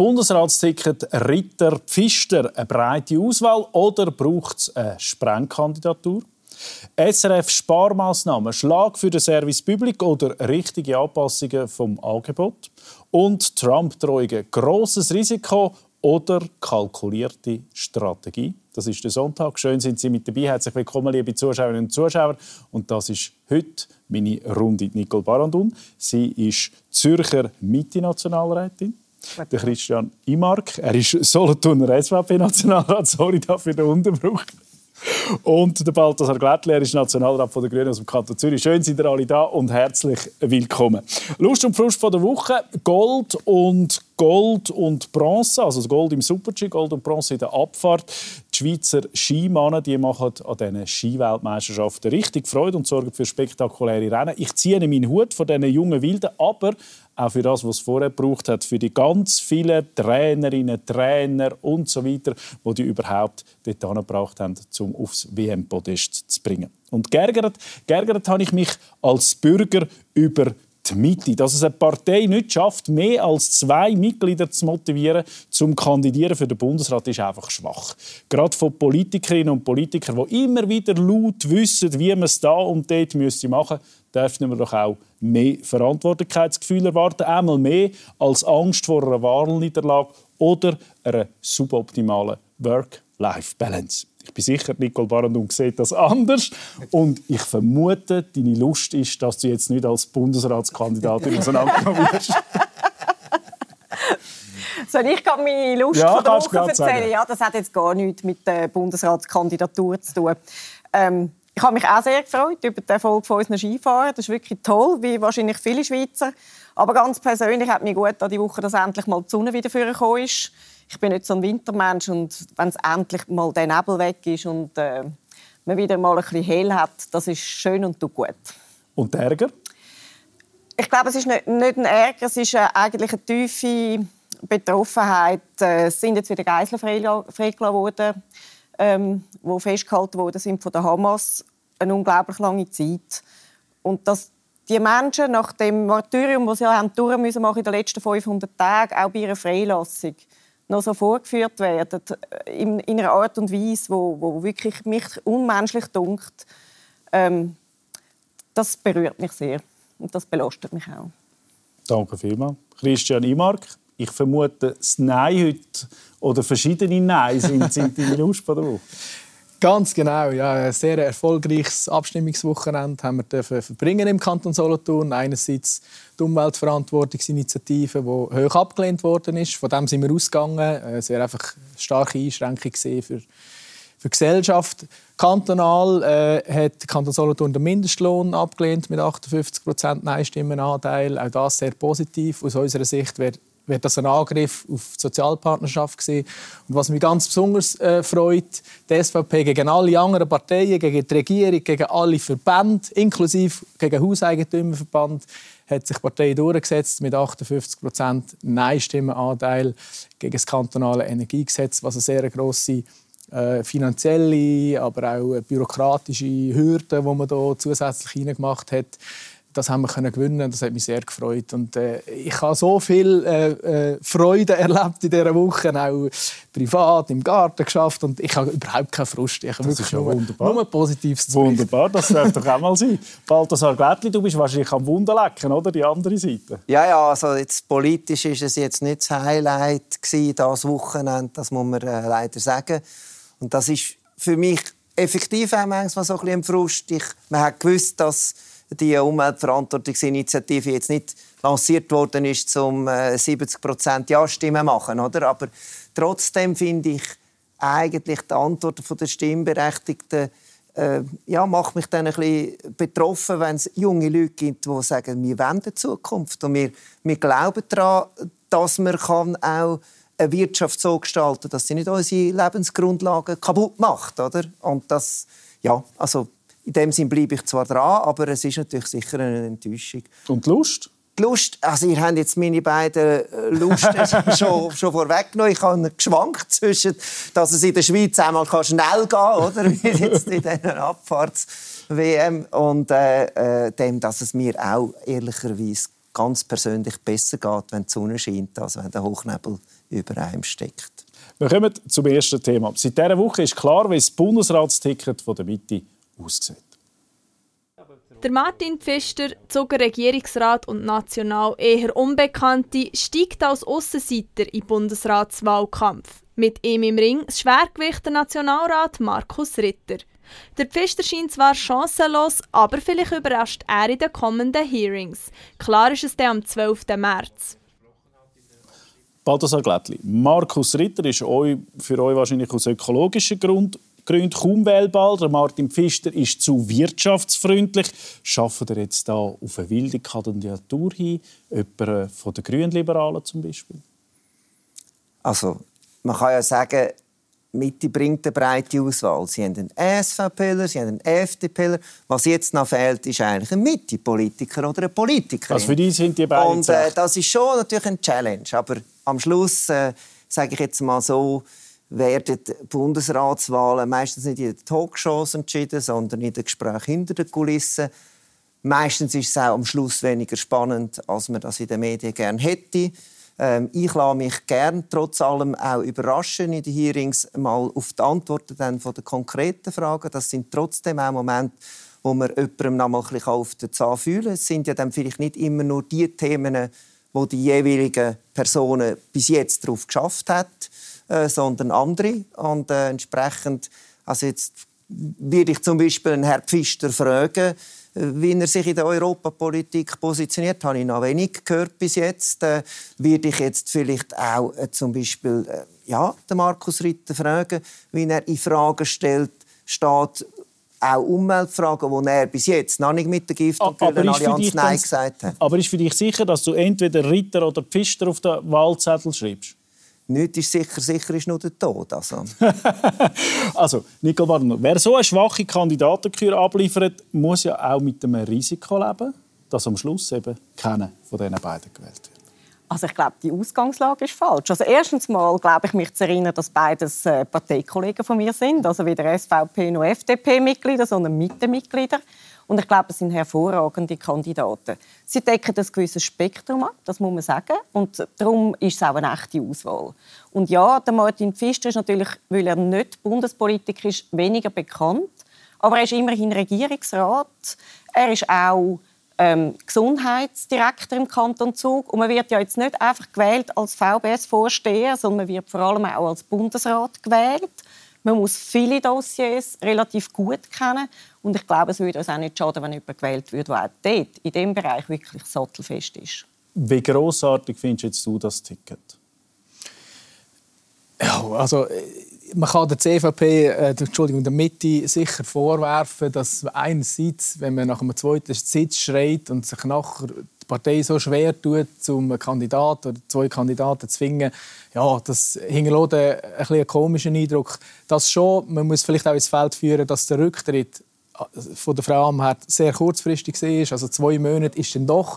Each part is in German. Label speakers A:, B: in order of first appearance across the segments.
A: Bundesratsticket Ritter Pfister eine breite Auswahl oder braucht es eine Sprengkandidatur? SRF-Sparmaßnahmen, Schlag für den Service Public oder richtige Anpassungen vom Angebot? Und Trump-Drohungen, grosses Risiko oder kalkulierte Strategie? Das ist der Sonntag. Schön sind Sie mit dabei. Herzlich willkommen, liebe Zuschauerinnen und Zuschauer. Und das ist heute meine Runde Nicole Barandun. Sie ist Zürcher Mitte-Nationalrätin. Der Christian Imark. Er ist Solothurner SVP-Nationalrat. Sorry dafür den Unterbruch. Und der Balthasar Glättli, er ist Nationalrat der Grünen aus dem Kanton Zürich. Schön, sind ihr alle da und herzlich willkommen. Lust und Frust von der Woche: Gold und Bronze, also das Gold im Super-G, Gold und Bronze in der Abfahrt. Die Schweizer Skimannen, die machen an diesen Skiweltmeisterschaften richtig Freude und sorgen für spektakuläre Rennen. Ich ziehe meinen Hut von diesen jungen Wilden, aber auch für das, was es vorher gebraucht hat, für die ganz vielen Trainerinnen, Trainer und so weiter, die überhaupt dort angebracht haben, um aufs WM-Podest zu bringen. Und geärgert habe ich mich als Bürger über die Mitte. Dass es eine Partei nicht schafft, mehr als 2 Mitglieder zu motivieren, zum Kandidieren für den Bundesrat, ist einfach schwach. Gerade von Politikerinnen und Politikern, die immer wieder laut wissen, wie man es da und dort machen müsste, dürfen wir doch auch mehr Verantwortlichkeitsgefühl erwarten. Einmal mehr als Angst vor einer Wahlniederlage oder einer suboptimalen Work-Life-Balance. Ich bin sicher, Nicole Barandun sieht das anders. Und ich vermute, deine Lust ist, dass du jetzt nicht als Bundesratskandidatin auseinandergenommen wirst.
B: Soll ich gerade meine Lust von der Woche erzählen? Ja, das hat jetzt gar nichts mit der Bundesratskandidatur zu tun. Ich habe mich auch sehr gefreut über den Erfolg von unseren Skifahrern. Das ist wirklich toll, wie wahrscheinlich viele Schweizer. Aber ganz persönlich hat mich gut an die Woche, dass endlich mal die Sonne wieder vorgekommen ist. Ich bin nicht so ein Wintermensch und wenn es endlich mal der Nebel weg ist und man wieder mal ein bisschen hell hat, das ist schön und tut gut.
A: Und der Ärger?
B: Ich glaube, es ist nicht ein Ärger, es ist eigentlich eine tiefe Betroffenheit. Es sind jetzt wieder Geiseln freigelassen worden, die festgehalten worden sind von der Hamas. Eine unglaublich lange Zeit. Und dass die Menschen nach dem Martyrium, das sie machen müssen in den letzten 500 Tagen, auch bei ihrer Freilassung, noch so vorgeführt werden, in einer Art und Weise, wo wirklich mich unmenschlich dünkt, das berührt mich sehr und das belastet mich auch. Danke
A: vielmals. Christian Imark, ich vermute, das Nein heute oder verschiedene Nein sind deine Lust von der Woche.
C: Ganz genau, ja, ein sehr erfolgreiches Abstimmungswochenende haben wir verbringen im Kanton Solothurn. Einerseits die Umweltverantwortungsinitiative, die hoch abgelehnt worden ist. Von dem sind wir ausgegangen. Es wäre einfach eine starke Einschränkung für die Gesellschaft. Kantonal hat der Kanton Solothurn den Mindestlohn abgelehnt mit 58% Nein-Stimmenanteil. Auch das sehr positiv. Aus unserer Sicht wäre das ein Angriff auf die Sozialpartnerschaft gewesen. Und was mich ganz besonders freut, die SVP gegen alle anderen Parteien, gegen die Regierung, gegen alle Verbände, inklusive gegen den Hauseigentümerverband, hat sich die Partei durchgesetzt mit 58% Nein-Stimmenanteil gegen das kantonale Energiegesetz, was eine sehr grosse finanzielle, aber auch bürokratische Hürde, die man hier zusätzlich hineingemacht hat. Das haben wir gewinnen. Das hat mich sehr gefreut. Und ich habe so viel Freude erlebt in dieser Woche, auch privat, im Garten geschafft. Und ich habe überhaupt keinen Frust. Ich habe
A: das ist ja wunderbar.
C: Nur Positives zu
A: berichten. Wunderbar, das darf doch auch mal sein. Balthasar Glättli, du bist wahrscheinlich am Wunderlecken, oder? Die andere Seite.
D: Ja, also jetzt, politisch war es jetzt nicht das Highlight gewesen, das Wochenende. Das muss man leider sagen. Und das ist für mich effektiv auch manchmal so ein bisschen ein Frust. Man hat gewusst, dass die Umweltverantwortungsinitiative jetzt nicht lanciert worden ist, um 70% Ja-Stimmen zu machen, oder? Aber trotzdem finde ich eigentlich die Antworten der Stimmberechtigten macht mich dann ein bisschen betroffen, wenn es junge Leute gibt, die sagen, wir wollen die Zukunft und wir glauben daran, dass man auch eine Wirtschaft so gestalten kann, dass sie nicht unsere Lebensgrundlagen kaputt macht, oder? Und das, ja, also in dem Sinne bleibe ich zwar dran, aber es ist natürlich sicher eine Enttäuschung.
A: Und die Lust?
D: Die Lust, also ihr habt jetzt meine beiden Lusten schon vorweggenommen. Ich habe geschwankt zwischen, dass es in der Schweiz einmal schnell gehen kann, oder? Wie jetzt in dieser Abfahrts-WM. Und dem, dass es mir auch ehrlicherweise ganz persönlich besser geht, wenn die Sonne scheint, als wenn der Hochnebel über einem steckt.
A: Wir kommen zum ersten Thema. Seit dieser Woche ist klar, wie das Bundesratsticket der Mitte aussieht.
E: Der Martin Pfister, Zuger Regierungsrat und national eher Unbekannte, steigt als Aussenseiter in den Bundesratswahlkampf. Mit ihm im Ring das Schwergewicht der Nationalrat Markus Ritter. Der Pfister scheint zwar chancenlos, aber vielleicht überrascht er in den kommenden Hearings. Klar ist es dann am 12. März.
A: Balthasar Glättli, Markus Ritter ist für euch wahrscheinlich aus ökologischen Gründen kaum wählbar. Der Martin Pfister ist zu wirtschaftsfreundlich. Schafft er jetzt da auf eine wilde Kandidatur hin? Jemand von den Grünliberalen zum Beispiel?
D: Also, man kann ja sagen, Mitte bringt eine breite Auswahl. Sie haben einen SVPler, sie haben einen FDPler. Was jetzt noch fehlt, ist eigentlich ein Mitte-Politiker oder eine Politikerin.
A: Also für die sind die beiden
D: Und das ist schon natürlich eine Challenge. Aber am Schluss, sage ich jetzt mal so, werden Bundesratswahlen meistens nicht in den Talkshows entschieden, sondern in den Gesprächen hinter den Kulissen. Meistens ist es auch am Schluss weniger spannend, als man das in den Medien gerne hätte. Ich lasse mich gerne trotz allem auch überraschen in den Hearings mal auf die Antworten dann von den konkreten Fragen. Das sind trotzdem auch Momente, wo man jemandem noch mal ein bisschen auf den Zahn fühlen kann. Es sind ja dann vielleicht nicht immer nur die Themen, wo die jeweiligen Personen bis jetzt darauf geschafft hat, sondern andere. Und entsprechend, also jetzt würde ich zum Beispiel einen Herrn Pfister fragen, wie er sich in der Europapolitik positioniert, habe ich noch wenig gehört bis jetzt. Würde ich jetzt vielleicht auch zum Beispiel den Markus Ritter fragen, wie er in Fragen steht, auch Umweltfragen, wo er bis jetzt noch nicht mit der Gift- und Allianz Nein gesagt hat.
A: Aber ist für dich sicher, dass du entweder Ritter oder Pfister auf den Wahlzettel schreibst?
D: Nichts ist sicher ist nur der Tod.
A: Also, Nicole Barner, wer so eine schwache Kandidatenkür abliefert, muss ja auch mit dem Risiko leben, dass am Schluss eben keiner von diesen beiden gewählt wird.
B: Also ich glaube, die Ausgangslage ist falsch. Also erstens mal glaube ich mich zu erinnern, dass beides Parteikollegen von mir sind, also weder SVP noch FDP-Mitglieder, sondern Mitte-Mitglieder. Und ich glaube, es sind hervorragende Kandidaten. Sie decken ein gewisses Spektrum ab, das muss man sagen. Und darum ist es auch eine echte Auswahl. Und ja, der Martin Pfister ist natürlich, weil er nicht Bundespolitiker ist, weniger bekannt. Aber er ist immerhin Regierungsrat. Er ist auch Gesundheitsdirektor im Kanton Zug. Und man wird ja jetzt nicht einfach gewählt als VBS-Vorsteher, sondern man wird vor allem auch als Bundesrat gewählt. Man muss viele Dossiers relativ gut kennen. Und ich glaube, es würde uns auch nicht schaden, wenn jemand gewählt wird, der auch dort, in diesem Bereich, wirklich sattelfest ist.
A: Wie grossartig findest du das Ticket?
C: Ja, also man kann der CVP, der Mitte, sicher vorwerfen, dass einerseits, wenn man nach einem zweiten Sitz schreit und sich nachher die Partei so schwer tut, zum Kandidaten oder zwei Kandidaten zu finden, ja, das hinterlässt einen komischen Eindruck. Das schon, man muss vielleicht auch ins Feld führen, dass der Rücktritt von der Frau Amherd sehr kurzfristig war. Also 2 Monate ist dann doch,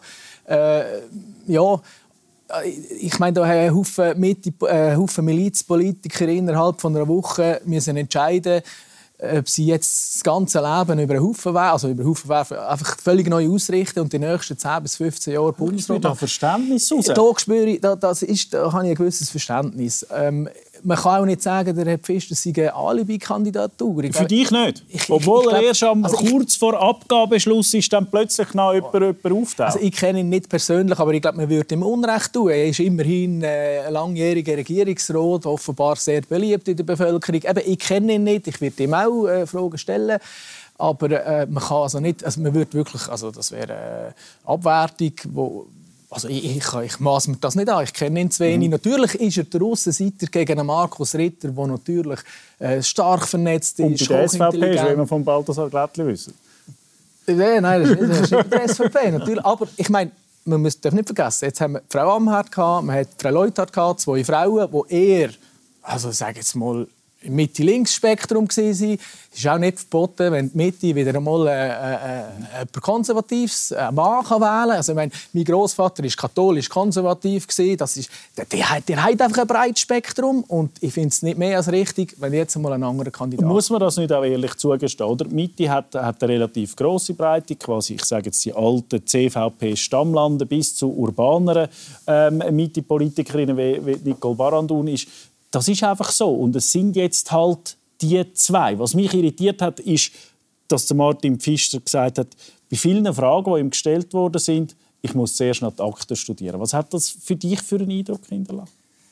C: ich meine, da haben ein Haufen Milizpolitiker innerhalb von einer Woche müssen entscheiden, ob sie jetzt das ganze Leben über einen Haufen werfen, einfach völlig neu ausrichten und die nächsten 10 bis 15 Jahre Bundesrat.
A: Da Verständnis raus.
C: Da spüre ich, da habe ich ein gewisses Verständnis. Man kann auch nicht sagen, der Herr Pfister sei eine Alibi-Kandidatur.
A: Für dich nicht? Obwohl er erst kurz vor Abgabeschluss ist, dann plötzlich noch jemand auftaucht. Also
C: ich kenne ihn nicht persönlich, aber ich glaube, man würde ihm Unrecht tun. Er ist immerhin ein langjähriger Regierungsrat, offenbar sehr beliebt in der Bevölkerung. Eben, ich kenne ihn nicht, ich würde ihm auch Fragen stellen. Aber man kann also nicht, also man würde wirklich, also das wäre eine Abwertung, wo also ich maße mir das nicht an, ich kenne ihn zu wenig. Natürlich ist er der Aussenseiter gegen einen Markus Ritter, der natürlich stark vernetzt ist.
A: Und bei der SVP ist, wie wir von Balthasar Glättli wissen.
C: Nein, das ist nicht der SVP. Natürlich. Aber ich meine, man darf nicht vergessen, jetzt haben wir Frau Amherd, man hat Frau Leuthard, 2 Frauen, die eher, also sage jetzt mal, im Mitte-Links-Spektrum gewesen. Es ist auch nicht verboten, wenn die Mitte wieder einmal jemand Konservatives Mann wählen kann. Also, ich meine, mein Grossvater war katholisch-konservativ. Der hat einfach ein breites Spektrum. Und ich finde es nicht mehr als richtig, wenn jetzt einmal ein anderer Kandidat...
A: Muss man das nicht auch ehrlich zugestehen? Oder? Die Mitte hat eine relativ grosse Breite, quasi, ich sage jetzt die alten CVP-Stammlande bis zu urbaneren Mitte-Politikerinnen wie Nicole Barandun ist. Das ist einfach so. Und es sind jetzt halt die zwei. Was mich irritiert hat, ist, dass Martin Pfister gesagt hat, bei vielen Fragen, die ihm gestellt worden sind, ich muss zuerst noch die Akten studieren. Was hat das für dich für einen Eindruck hinterlassen?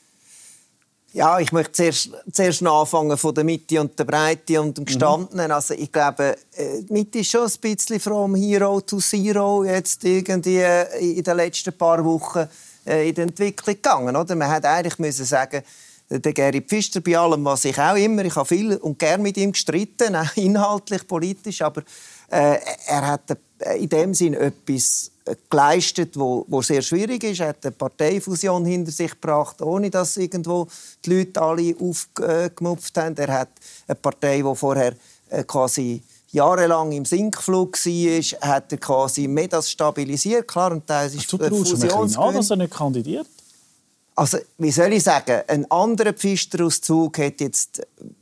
D: Ja, ich möchte zuerst noch anfangen von der Mitte und der Breite und dem Gestandenen. Also ich glaube, die Mitte ist schon ein bisschen from Hero to Zero jetzt irgendwie in den letzten paar Wochen in der Entwicklung gegangen. Oder? Man hätte eigentlich müssen sagen, der Geri Pfister, bei allem, was ich auch immer, ich habe viel und gern mit ihm gestritten, auch inhaltlich, politisch, aber er hat in dem Sinn etwas geleistet, wo sehr schwierig ist. Er hat eine Parteifusion hinter sich gebracht, ohne dass irgendwo die Leute alle aufgemupft haben. Er hat eine Partei, die vorher quasi jahrelang im Sinkflug war, hat er quasi mehr das stabilisiert. Klar, und da ist
A: Fusionsgewinn. Dass er nicht kandidiert?
D: Also, wie soll ich sagen, ein anderer Pfister-Auszug hätte jetzt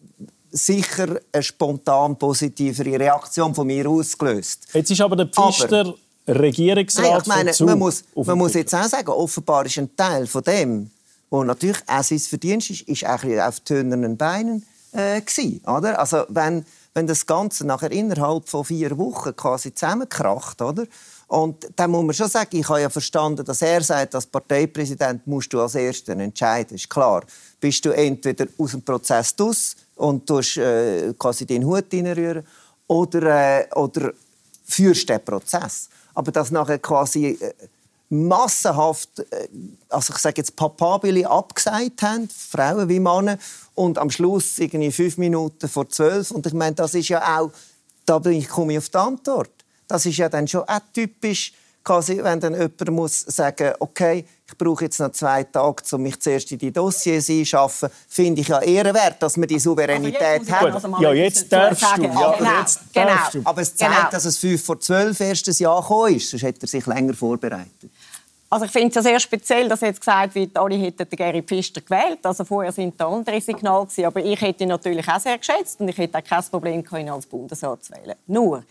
D: sicher eine spontan positivere Reaktion von mir ausgelöst.
A: Jetzt ist aber der Pfister Regierungsrat.
D: Nein, ich meine, man muss jetzt auch sagen, offenbar ist ein Teil von dem, wo natürlich auch sein Verdienst ist eigentlich auf tönernen Beinen gewesen, oder? Also wenn das Ganze nachher innerhalb von 4 Wochen quasi zusammenkracht, oder? Und dann muss man schon sagen, ich habe ja verstanden, dass er sagt, als Parteipräsident musst du als Erster entscheiden. Ist klar. Bist du entweder aus dem Prozess raus und tust quasi den Hut reinrühren oder führst den Prozess. Aber dass nachher quasi massenhaft, also ich sage jetzt Papabili abgesagt haben, Frauen wie Männer, und am Schluss irgendwie 5 Minuten vor 12. Und ich meine, das ist ja auch, komme ich auf die Antwort. Das ist ja dann schon auch typisch, quasi, wenn dann jemand muss sagen, okay, ich brauche jetzt noch 2 Tage, um mich zuerst in die Dossiers einzuschaffen, finde ich ja ehrenwert, dass wir die Souveränität haben.
A: Ja, jetzt darfst du.
B: Genau.
D: Aber es zeigt, dass es 5 vor 12 erstes Jahr gekommen ist, sonst hätte er sich länger vorbereitet.
B: Also ich finde es ja sehr speziell, dass jetzt gesagt wird, alle hätten den Geri Pfister gewählt. Also vorher sind da andere Signale gewesen, aber ich hätte ihn natürlich auch sehr geschätzt und ich hätte auch kein Problem gehabt, ihn als Bundesrat zu wählen. Nur,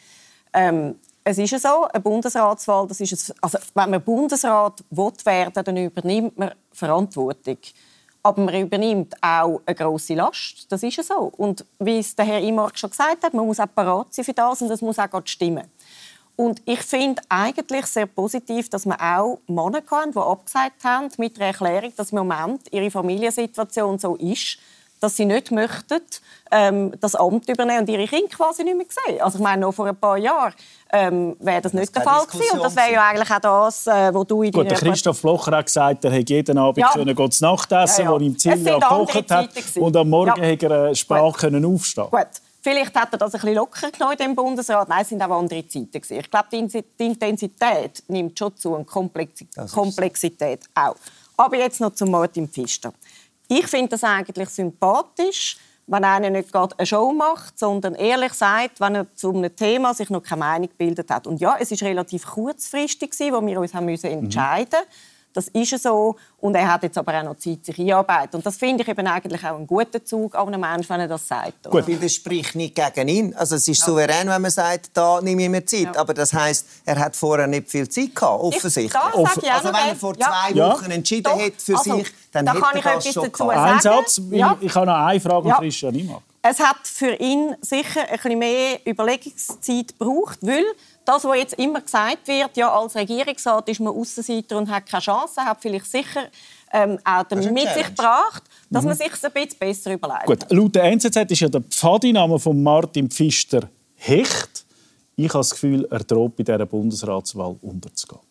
B: es ist ja so, eine Bundesratswahl, das ist also wenn man Bundesrat werden will, dann übernimmt man Verantwortung. Aber man übernimmt auch eine grosse Last. Das ist ja so. Und wie es der Herr Imark schon gesagt hat, man muss auch parat sein für das und das muss auch stimmen. Und ich finde eigentlich sehr positiv, dass wir auch Männer hatten, die abgesagt haben mit der Erklärung, dass im Moment ihre Familiensituation so ist, dass sie nicht möchten, das Amt übernehmen und ihre Kinder quasi nicht mehr sehen. Also ich meine, noch vor ein paar Jahren wäre das nicht der Fall gewesen. Und das wäre ja eigentlich auch das, was du in
A: deiner... Christoph Blocher hat gesagt, er hätte jeden Abend zu Nachtessen, wo ihm Silvia gekocht hat. Und am Morgen hätte er Sprache können aufstehen.
B: Gut. Vielleicht hat er das ein bisschen locker genommen in dem Bundesrat. Nein, es sind auch andere Zeiten gewesen. Ich glaube, die Intensität nimmt schon zu und Komplexität auch. Aber jetzt noch zu Martin Pfister. Ich finde das eigentlich sympathisch, wenn einer nicht gerade eine Show macht, sondern ehrlich sagt, wenn er zu einem Thema sich noch keine Meinung gebildet hat. Und ja, es war relativ kurzfristig, wo wir uns entscheiden mussten. Das ist so. Und er hat jetzt aber auch noch Zeit, sich einzuarbeiten. Und das finde ich eben eigentlich auch einen guten Zug an einem Menschen, wenn er das sagt.
D: Gut, weil das spricht nicht gegen ihn. Also es ist souverän, wenn man sagt, da nehme ich mir Zeit. Ja. Aber das heisst, er hat vorher nicht viel Zeit gehabt, offensichtlich.
B: Also
D: wenn er vor 2 Wochen entschieden hätte für sich, dann
B: da
D: hätte
B: kann
D: er
B: ich
D: das
B: etwas
D: schon
B: dazu
D: gehabt.
B: sagen.
A: Ein Satz, ich habe noch eine Frage an Christian Imark.
B: Es hat für ihn sicher ein bisschen mehr Überlegungszeit gebraucht, weil das, was jetzt immer gesagt wird, ja, als Regierungsrat ist man Aussenseiter und hat keine Chance, hat vielleicht sicher auch damit mit sich gebracht, dass man sich ein bisschen besser überlegt.
A: Gut, laut der NZZ ist ja der Pfadiname von Martin Pfister Hecht. Ich habe das Gefühl, er droht bei dieser Bundesratswahl unterzugehen.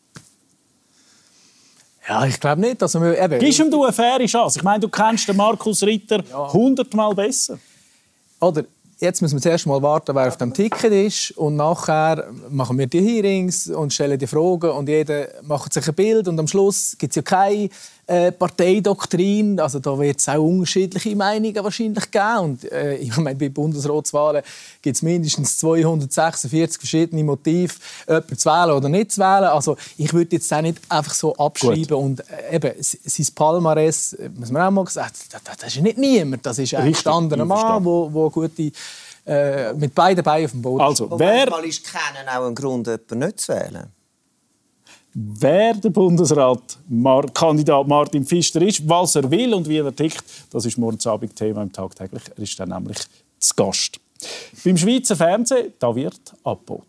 C: Ja, ich glaube nicht. Also,
A: gibst ihm eine faire Chance? Ich meine, du kennst den Markus Ritter 100-mal besser.
C: Oder jetzt müssen wir zuerst mal warten, wer auf dem Ticket ist. Und nachher machen wir die Hearings und stellen die Fragen. Und jeder macht sich ein Bild. Und am Schluss gibt es ja keine Parteidoktrin. Also da wird es auch unterschiedliche Meinungen wahrscheinlich geben. Und ich meine, bei Bundesratswahlen gibt es mindestens 246 verschiedene Motive, jemanden zu wählen oder nicht zu wählen. Also ich würde jetzt auch nicht einfach so abschreiben. Gut. Und eben, sein Palmares, muss man auch mal sagen, das ist nicht niemand. Das ist ein gestandener Mann, der gute mit beiden Beinen auf dem Boden
D: ist. Also, manchmal ist kennen auch ein Grund, jemanden nicht zu wählen.
A: Wer der Bundesrat-Kandidat Martin Pfister ist, was er will und wie er tickt, das ist morgen Abend Thema im Tagtäglich. Er ist dann nämlich zu Gast. Beim Schweizer Fernsehen da wird abgeboten.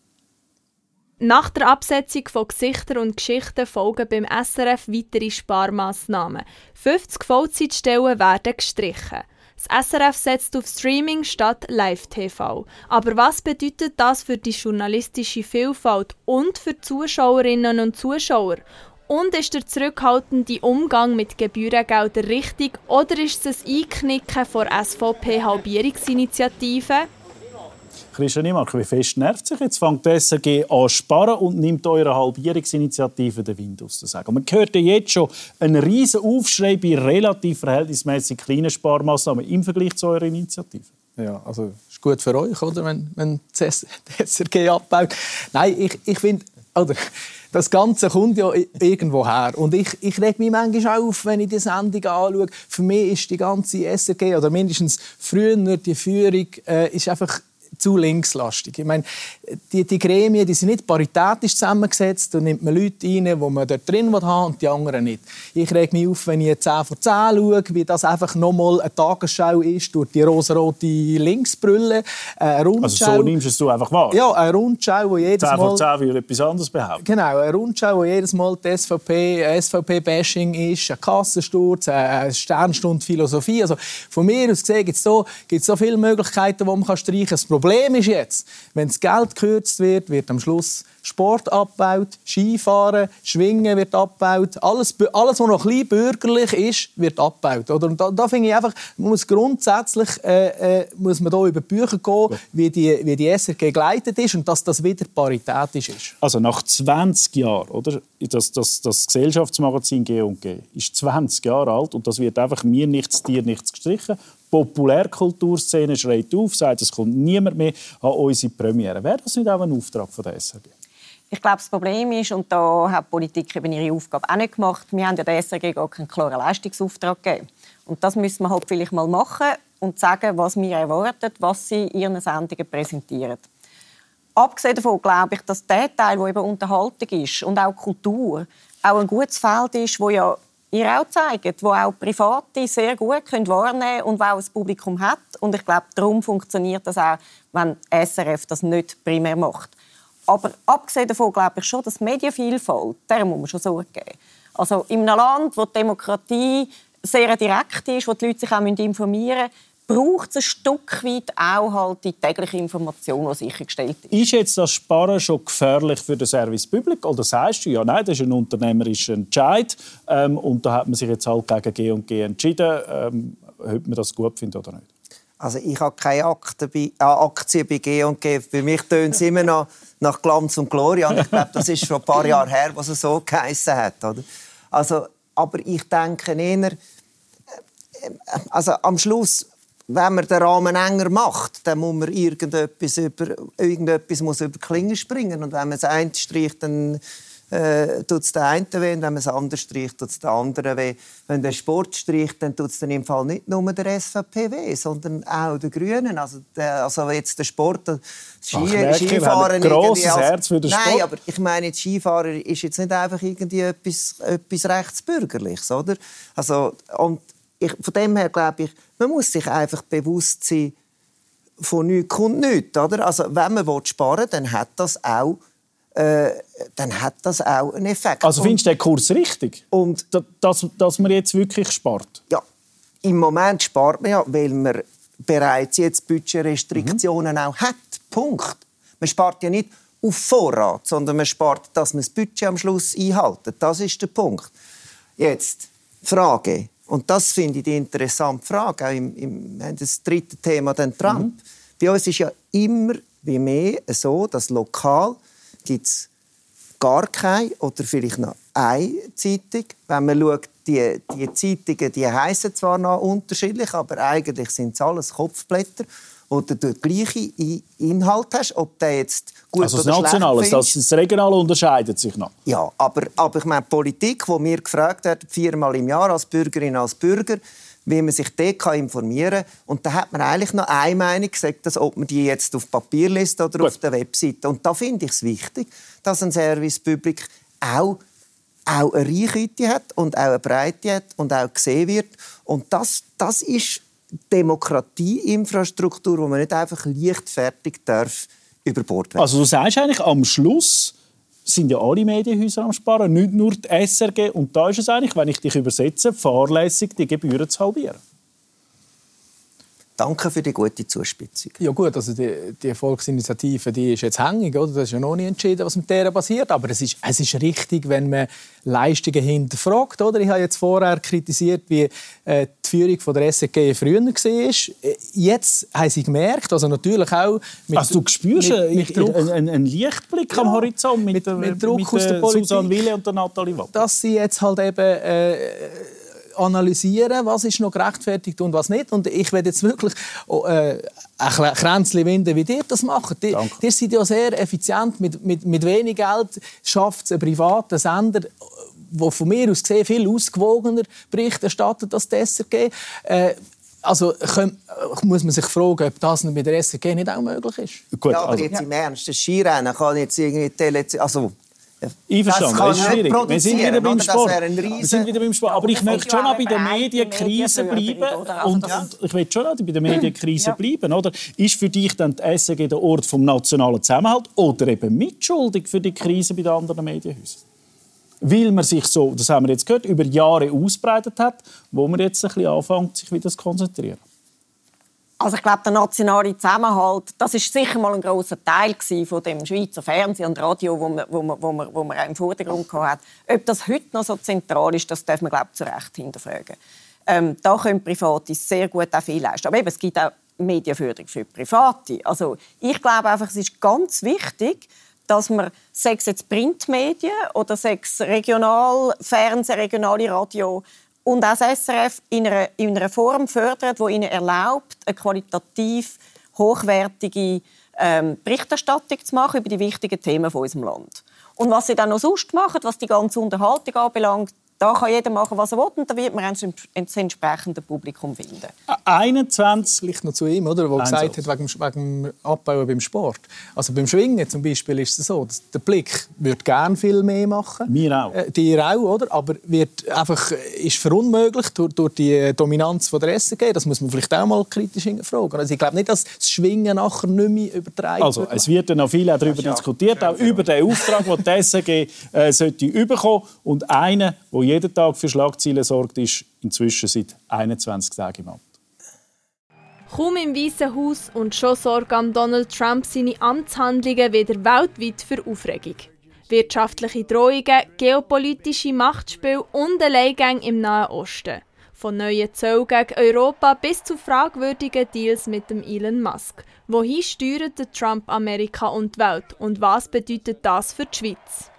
E: Nach der Absetzung von Gesichter und Geschichten folgen beim SRF weitere Sparmaßnahmen. 50 Vollzeitstellen werden gestrichen. Das SRF setzt auf Streaming statt Live-TV. Aber was bedeutet das für die journalistische Vielfalt und für die Zuschauerinnen und Zuschauer? Und ist der zurückhaltende Umgang mit Gebührengeldern richtig oder ist es ein Einknicken der SVP-Halbierungsinitiative?
A: Christian Niemark, wie fest nervt sich? Jetzt fängt die SRG an zu sparen und nimmt eurer Halbierungsinitiative den Wind aus den Segeln. Man hört ja jetzt schon einen riesen Aufschrei bei relativ verhältnismäßig kleinen Sparmaßnahmen im Vergleich zu eurer Initiative.
C: Ja, also ist gut für euch, oder, wenn die SRG abbaut. Nein, ich finde, das Ganze kommt ja irgendwo her. Und ich reg mich manchmal auf, wenn ich die Sendung anschaue. Für mich ist die ganze SRG, oder mindestens früher die Führung, ist einfach zu linkslastig. Ich meine, die Gremien die sind nicht paritätisch zusammengesetzt. Da nimmt man Leute rein, die man dort drin haben und die anderen nicht. Ich reg mich auf, wenn ich 10 vor 10 schaue, wie das einfach nochmal eine Tagesschau ist durch die rosarote Linksbrille.
A: Also so nimmst du einfach wahr?
C: Ja, eine Rundschau, wo jedes Mal...
A: 10 vor 10 will etwas anderes behaupten.
C: Genau, eine Rundschau, wo jedes Mal die SVP-Bashing ist, ein Kassensturz, eine Sternstunde Philosophie. Also von mir aus gesehen gibt es so viele Möglichkeiten, die man streichen kann. Das Problem ist jetzt, wenn das Geld gekürzt wird, wird am Schluss Sport abgebaut, Skifahren, Schwingen wird abgebaut. Alles, was noch ein bisschen bürgerlich ist, wird abgebaut. Oder? Und da finde ich einfach, grundsätzlich muss man hier über die Bücher gehen, wie die SRG geleitet ist und dass das wieder paritätisch ist.
A: Also nach 20 Jahren, oder? Das Gesellschaftsmagazin G&G ist 20 Jahre alt und das wird einfach mir nichts, dir nichts gestrichen. Die Populärkulturszene schreit auf, sagt, es kommt niemand mehr an unsere Premiere. Wäre das nicht auch ein Auftrag von der SRG?
B: Ich glaube, das Problem ist, und da hat die Politik eben ihre Aufgabe auch nicht gemacht, wir haben ja der SRG gar keinen klaren Leistungsauftrag gegeben. Und das müssen wir halt vielleicht mal machen und sagen, was wir erwarten, was sie in ihren Sendungen präsentieren. Abgesehen davon glaube ich, dass der Teil, der eben Unterhaltung ist und auch Kultur, auch ein gutes Feld ist, wo ja ihr auch zeigt, wo auch Private sehr gut wahrnehmen können und wo auch ein Publikum hat. Und ich glaube, darum funktioniert das auch, wenn SRF das nicht primär macht. Aber abgesehen davon glaube ich schon, dass Medienvielfalt, der muss man schon Sorge geben. Also in einem Land, wo die Demokratie sehr direkt ist, wo die Leute sich auch informieren müssen, braucht es ein Stück weit auch halt die tägliche Information, die sichergestellt ist.
A: Ist jetzt das Sparen schon gefährlich für den Service Public? Oder sagst du, ja, nein, das ist ein unternehmerischer Entscheid und da hat man sich jetzt halt gegen G&G entschieden, ob man das gut findet oder nicht?
D: Also ich habe keine Aktien bei G&G. Bei mich tönt es immer noch nach Glanz und Gloria. Und ich glaube, das ist schon ein paar Jahre her, was es so geheissen hat. Oder? Also, aber ich denke eher, also am Schluss, wenn man den Rahmen enger macht, dann muss man irgendetwas muss über die Klinge springen. Und wenn man das eine streicht, dann tut es den einen weh. Und wenn man es anders streicht, tut es den anderen weh. Wenn der Sport streicht, dann tut es dann im Fall nicht nur der SVP weh, sondern auch den Grünen. Also jetzt der Sport, Skifahren.
A: Ein grosses Herz für den Sport.
D: Nein, aber ich meine, Skifahren ist jetzt nicht einfach irgendwie etwas Rechtsbürgerliches, oder? Also, und von dem her glaube ich, man muss sich einfach bewusst sein, von nichts kommt nichts. Oder? Also, wenn man sparen will, dann hat das auch einen Effekt.
A: Also findest du den Kurs richtig? Und dass man jetzt wirklich spart?
D: Ja, im Moment spart man ja, weil man bereits jetzt Budgetrestriktionen auch hat. Punkt. Man spart ja nicht auf Vorrat, sondern man spart, dass man das Budget am Schluss einhält. Das ist der Punkt. Jetzt, Frage. Und das finde ich die interessante Frage. Auch im das dritte Thema, den Trump. Bei uns ist ja immer wie mehr so, dass lokal gibt es gar keine oder vielleicht noch eine Zeitung. Wenn man schaut, die Zeitungen, die heissen zwar noch unterschiedlich, aber eigentlich sind es alles Kopfblätter, wo du den gleichen Inhalt hast, ob der jetzt gut
A: also
D: oder
A: das
D: schlecht
A: Nationale,
D: findest.
A: das Regionale unterscheidet sich noch.
D: Ja, aber ich meine, die Politik, die mir gefragt hat, 4-mal im Jahr als Bürgerin, als Bürger, wie man sich dort informieren kann. Und da hat man eigentlich noch eine Meinung gesagt, dass, ob man die jetzt auf Papier liest oder auf der Webseite. Und da finde ich es wichtig, dass ein Service Public auch eine Reichweite hat und auch eine Breite hat und auch gesehen wird. Und das ist Demokratieinfrastruktur, die man nicht einfach leichtfertig darf über Bord werfen.
A: Also du sagst eigentlich, am Schluss sind ja alle Medienhäuser am Sparen, nicht nur die SRG. Und da ist es eigentlich, wenn ich dich übersetze, fahrlässig, die Gebühren zu halbieren.
D: Danke für die gute Zuspitzung.
C: Ja gut, also die Volksinitiative, die ist jetzt hängig, oder? Das ist ja noch nicht entschieden, was mit der passiert. Aber es ist richtig, wenn man Leistungen hinterfragt, oder? Ich habe jetzt vorher kritisiert, wie die Führung von der SRG früher war. Jetzt haben sie gemerkt, also natürlich auch mit,
A: also du spürst einen Lichtblick am Horizont mit
C: Druck aus der Politik,
A: Susanne Wille und der Nathalie Watt.
C: dass sie jetzt halt eben analysieren, was ist noch gerechtfertigt und was nicht. Und ich werde jetzt wirklich ein Kränzchen winden, wie ihr das macht. Ihr seid ja sehr effizient. Mit wenig Geld schafft es einen privaten Sender, der von mir aus gesehen viel ausgewogener Bericht erstattet als die SRG. Also muss man sich fragen, ob das mit der SRG nicht auch möglich ist.
D: Gut, ja, aber jetzt im Ernst, das Skirennen kann jetzt irgendwie
A: Einverstanden, das ist schwierig. Wir sind wieder beim Sport. Aber ich möchte schon noch bei der Medienkrise bleiben. Ich möchte schon noch bei der Medienkrise bleiben. Oder? Ist für dich dann die SRG der Ort vom nationalen Zusammenhalt oder eben mitschuldig für die Krise bei den anderen Medienhäusern? Weil man sich so, das haben wir jetzt gehört, über Jahre ausbreitet hat, wo man jetzt ein bisschen anfängt, sich wieder zu konzentrieren.
B: Also ich glaube, der nationale Zusammenhalt, das ist sicher mal ein grosser Teil von dem Schweizer Fernsehen und Radio, wo man auch im Vordergrund hatte. Ob das heute noch so zentral ist, das darf man, glaube ich, zu Recht hinterfragen. Da können Private sehr gut auch viel leisten. Aber eben, es gibt auch Medienförderung für Private. Also ich glaube einfach, es ist ganz wichtig, dass man, sei es jetzt Printmedien oder sei es Regionalfernsehen, regionale Radio und auch das SRF in einer Form fördert, die ihnen erlaubt, eine qualitativ hochwertige Berichterstattung zu machen über die wichtigen Themen von unserem Land. Und was sie dann noch sonst machen, was die ganze Unterhaltung anbelangt, da kann jeder machen, was er will, und da wird man das entsprechende Publikum finden.
C: 21. Vielleicht noch zu ihm, oder, der gesagt hat, wegen dem Abbauen beim Sport. Also beim Schwingen zum Beispiel ist es so, dass der Blick würde gerne viel mehr machen.
A: Wir auch.
C: Die auch, oder? Aber ist verunmöglicht durch die Dominanz von der SRG. Das muss man vielleicht auch mal kritisch hinterfragen. Also ich glaube nicht, dass das Schwingen nachher nicht mehr übertragen wird.
A: Also es wird dann noch viel darüber diskutiert, auch über den Auftrag, den die SRG sollte bekommen. Und einer, der jeden Tag für Schlagzeilen sorgt, ist inzwischen seit 21 Tagen im Amt.
E: Kaum im Weißen Haus und schon sorgen Donald Trump seine Amtshandlungen wieder weltweit für Aufregung. Wirtschaftliche Drohungen, geopolitische Machtspiele und Alleingänge im Nahen Osten. Von neuen Zöllen gegen Europa bis zu fragwürdigen Deals mit dem Elon Musk. Wohin steuert der Trump Amerika und die Welt? Und was bedeutet das für die Schweiz?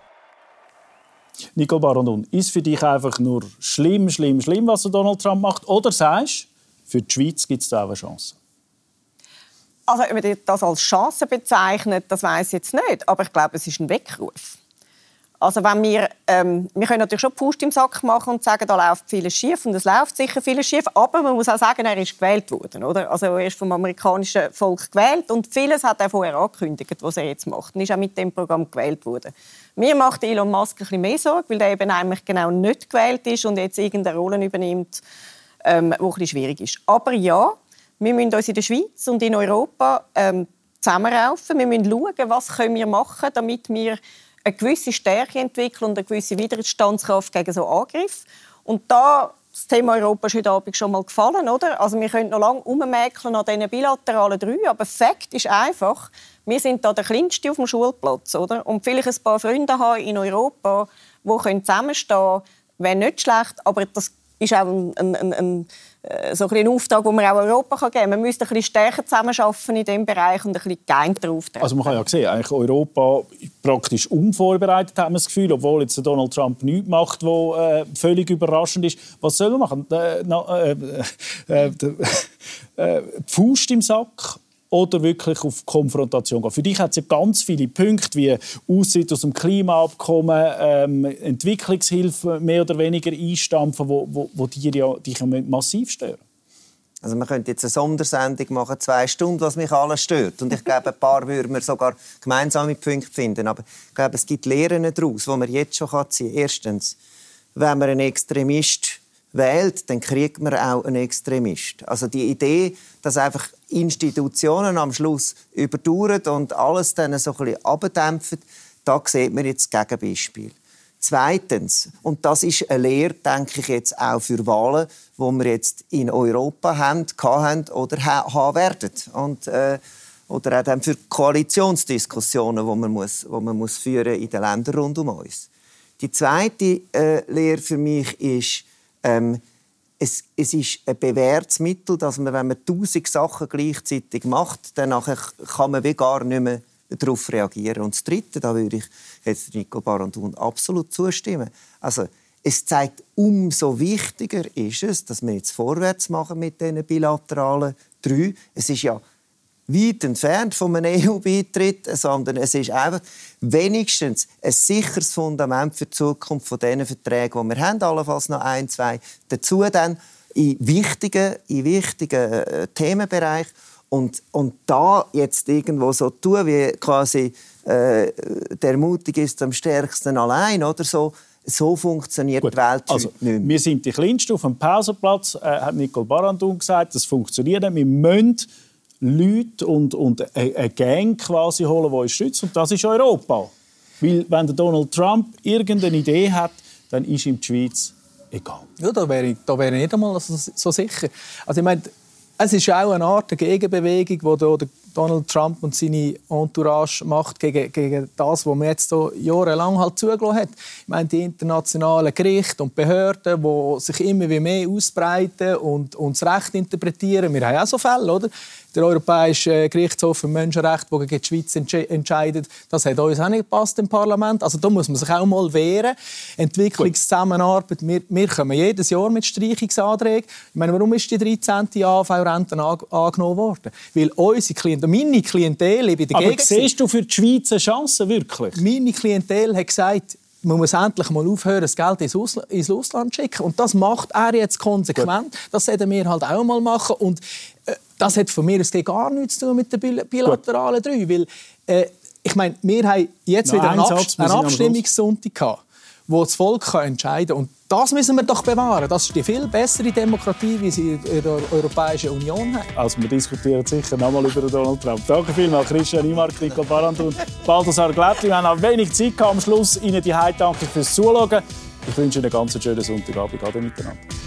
A: Nicole Baron, ist für dich einfach nur schlimm, was Donald Trump macht? Oder sagst du, für die Schweiz gibt es da auch eine Chance?
B: Also, ob man das als Chance bezeichnet, das weiss ich jetzt nicht. Aber ich glaube, es ist ein Weckruf. Also, wenn wir können natürlich schon Pust im Sack machen und sagen, da läuft vieles schief. Und es läuft sicher vieles schief. Aber man muss auch sagen, er ist gewählt worden. Oder? Also, er ist vom amerikanischen Volk gewählt. Und vieles hat er vorher angekündigt, was er jetzt macht. Und ist auch mit dem Programm gewählt worden. Mir macht Elon Musk ein bisschen mehr Sorge, weil er eben eigentlich genau nicht gewählt ist und jetzt irgendeine Rolle übernimmt, die ein bisschen schwierig ist. Aber ja, wir müssen uns in der Schweiz und in Europa zusammenraufen. Wir müssen schauen, was können wir machen, damit wir eine gewisse Stärke entwickeln und eine gewisse Widerstandskraft gegen so Angriffe. Und da das Thema Europa ist heute Abend schon mal gefallen, oder? Also wir können noch lange rummäkeln an diesen bilateralen 3, aber Fakt ist einfach, wir sind da der Kleinste auf dem Schulplatz, oder? Und vielleicht ein paar Freunde haben in Europa, die zusammenstehen können, wäre nicht schlecht, aber das ist auch ein so ein bisschen Auftrag, den man auch Europa geben kann. Man müsste ein bisschen stärker zusammenarbeiten in diesem Bereich und ein bisschen geeinter auftreten.
A: Also man kann ja sehen, eigentlich Europa praktisch unvorbereitet, haben wir das Gefühl, obwohl jetzt Donald Trump nichts macht, was völlig überraschend ist. Was soll man machen? Die Faust im Sack oder wirklich auf Konfrontation gehen? Für dich hat es ja ganz viele Punkte, wie Austritt aus dem Klimaabkommen, Entwicklungshilfe mehr oder weniger einstampfen, wo dich massiv stören.
D: Also man könnte jetzt eine Sondersendung machen, 2 Stunden, was mich alles stört. Und ich glaube, ein paar würden wir sogar gemeinsame Punkte finden. Aber ich glaube, es gibt Lehren daraus, die man jetzt schon ziehen kann. Erstens, wenn man einen Extremist wählt, dann kriegt man auch einen Extremist. Also die Idee, dass einfach Institutionen am Schluss überdauern und alles dann so ein bisschen abdämpfen, da sieht man jetzt das Gegenbeispiel. Zweitens, und das ist eine Lehre, denke ich, jetzt auch für Wahlen, die wir jetzt in Europa hatten oder haben werden. Oder auch dann für Koalitionsdiskussionen, die man muss führen in den Ländern rund um uns. Die zweite Lehre für mich ist, es ist ein bewährtes Mittel, dass man, wenn man 1000 Sachen gleichzeitig macht, dann kann man wie gar nicht mehr darauf reagieren. Und das Dritte, da würde ich jetzt Nicole Baron-Thun absolut zustimmen. Also, es zeigt, umso wichtiger ist es, dass wir jetzt vorwärts machen mit diesen bilateralen 3. Es ist ja weit entfernt von einem EU-Beitritt, sondern es ist einfach wenigstens ein sicheres Fundament für die Zukunft von diesen Verträgen, die wir haben, allenfalls noch 1, 2. Dazu dann in wichtigen Themenbereichen. Und da jetzt irgendwo so tun, wie quasi der Mutige ist am stärksten allein oder so funktioniert die Welt
A: also,
D: nicht mehr.
A: Wir sind die Kleinsten auf dem Pausenplatz, hat Nicole Baron-Thun gesagt. Das funktioniert nicht. Wir müssen Leute und eine Gang quasi holen, die uns schützt. Und das ist Europa. Weil wenn der Donald Trump irgendeine Idee hat, dann ist ihm die Schweiz egal.
C: Ja, da wäre ich nicht einmal so sicher. Also ich meine, es ist auch eine Art Gegenbewegung, die Donald Trump und seine Entourage macht gegen das, was man jetzt so jahrelang halt zugelassen hat. Ich meine, die internationalen Gerichte und Behörden, die sich immer mehr ausbreiten und das Recht interpretieren. Wir haben auch so Fälle, oder? Der Europäische Gerichtshof für Menschenrechte, der gegen die Schweiz entscheidet, das hat uns auch nicht gepasst im Parlament. Also da muss man sich auch mal wehren. Entwicklungszusammenarbeit, wir kommen jedes Jahr mit Streichungsanträgen. Ich meine, warum ist die 13. AHV-Rente angenommen worden? Weil meine Klientel bei der
A: Aber siehst du für die Schweiz eine Chance, wirklich?
C: Meine Klientel hat gesagt, man muss endlich mal aufhören, das Geld ins Ausland zu schicken. Und das macht er jetzt konsequent. Das sollten wir halt auch mal machen. Und das hat von mir aus gar nichts zu tun mit den bilateralen 3. Weil, ich meine, wir haben jetzt wieder einen Abstimmungssonntag gehabt, wo das Volk entscheiden kann. Und das müssen wir doch bewahren. Das ist die viel bessere Demokratie, wie sie in der Europäischen Union haben.
A: Also wir diskutieren sicher nochmal über Donald Trump. Danke vielmals, Christian Niemark, Nicole Baron-Thun, Balthasar Glättli. Wir haben auch wenig Zeit gehabt am Schluss. Ihnen die Danke fürs Zuschauen. Ich wünsche Ihnen einen ganz schönen Sonntagabend. Ade miteinander.